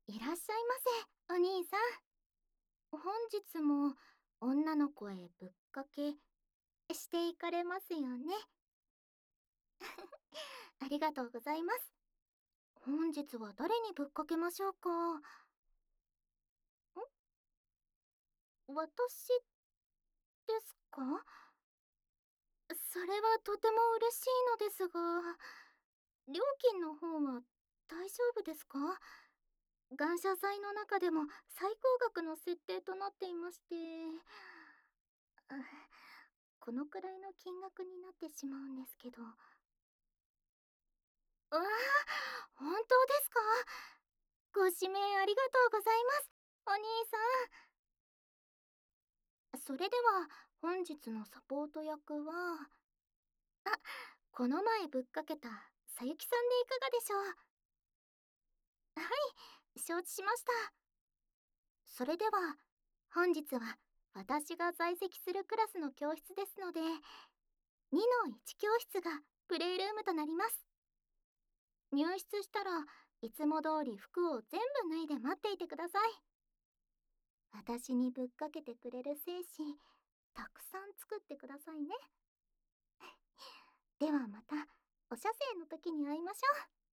いらっしゃいませ、お兄さん。本日も女の子へぶっかけしていかれますよね。ありがとうございます。本日は誰にぶっかけましょうか。私ですか？それはとても嬉しいのですが、料金の方は大丈夫ですか？感謝祭の中でも最高額の設定となっていまして、あこのくらいの金額になってしまうんですけど。うわあ、本当ですか？ご指名ありがとうございます、お兄さん。それでは本日のサポート役は、この前ぶっかけたさゆきさんでいかがでしょう？はい、承知しました。それでは本日は私が在籍するクラスの教室ですので、2-1教室がプレイルームとなります。入室したらいつも通り服を全部脱いで待っていてください。私にぶっかけてくれる精子たくさん作ってくださいね。ではまたお写生の時に会いましょう。